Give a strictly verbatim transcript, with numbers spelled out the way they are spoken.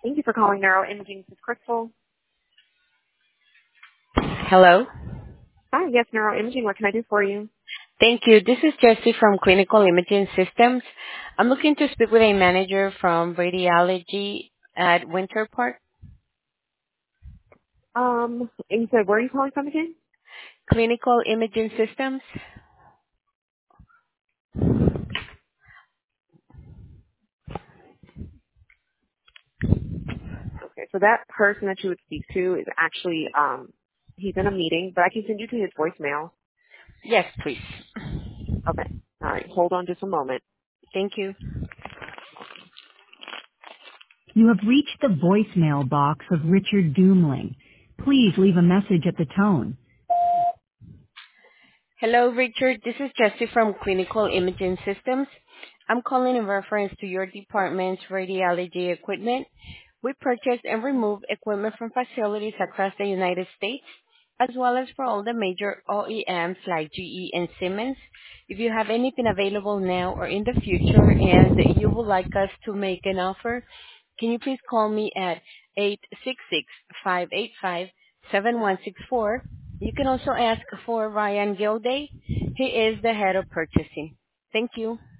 Thank you for calling Neuroimaging. This is Crystal. Hello. Hi, yes, Neuroimaging. What can I do for you? Thank you. This is Jessie from Clinical Imaging Systems. I'm looking to speak with a manager from radiology at Winter Park. Um, and you said, where are you calling from again? Clinical Imaging Systems? Okay, so that person that you would speak to is actually, um, he's in a meeting, but I can send you to his voicemail. Yes, please. Okay. All right. Hold on just a moment. Thank you. You have reached the voicemail box of Richard Doomling. Please leave a message at the tone. Hello, Richard. This is Jessie from Clinical Imaging Systems. I'm calling in reference to your department's radiology equipment. We purchase and remove equipment from facilities across the United States, as well as for all the major O E Ms like G E and Siemens. If you have anything available now or in the future and you would like us to make an offer, can you please call me at eight six six, five eight five, seven one six four. You can also ask for Ryan Gilday. He is the head of purchasing. Thank you.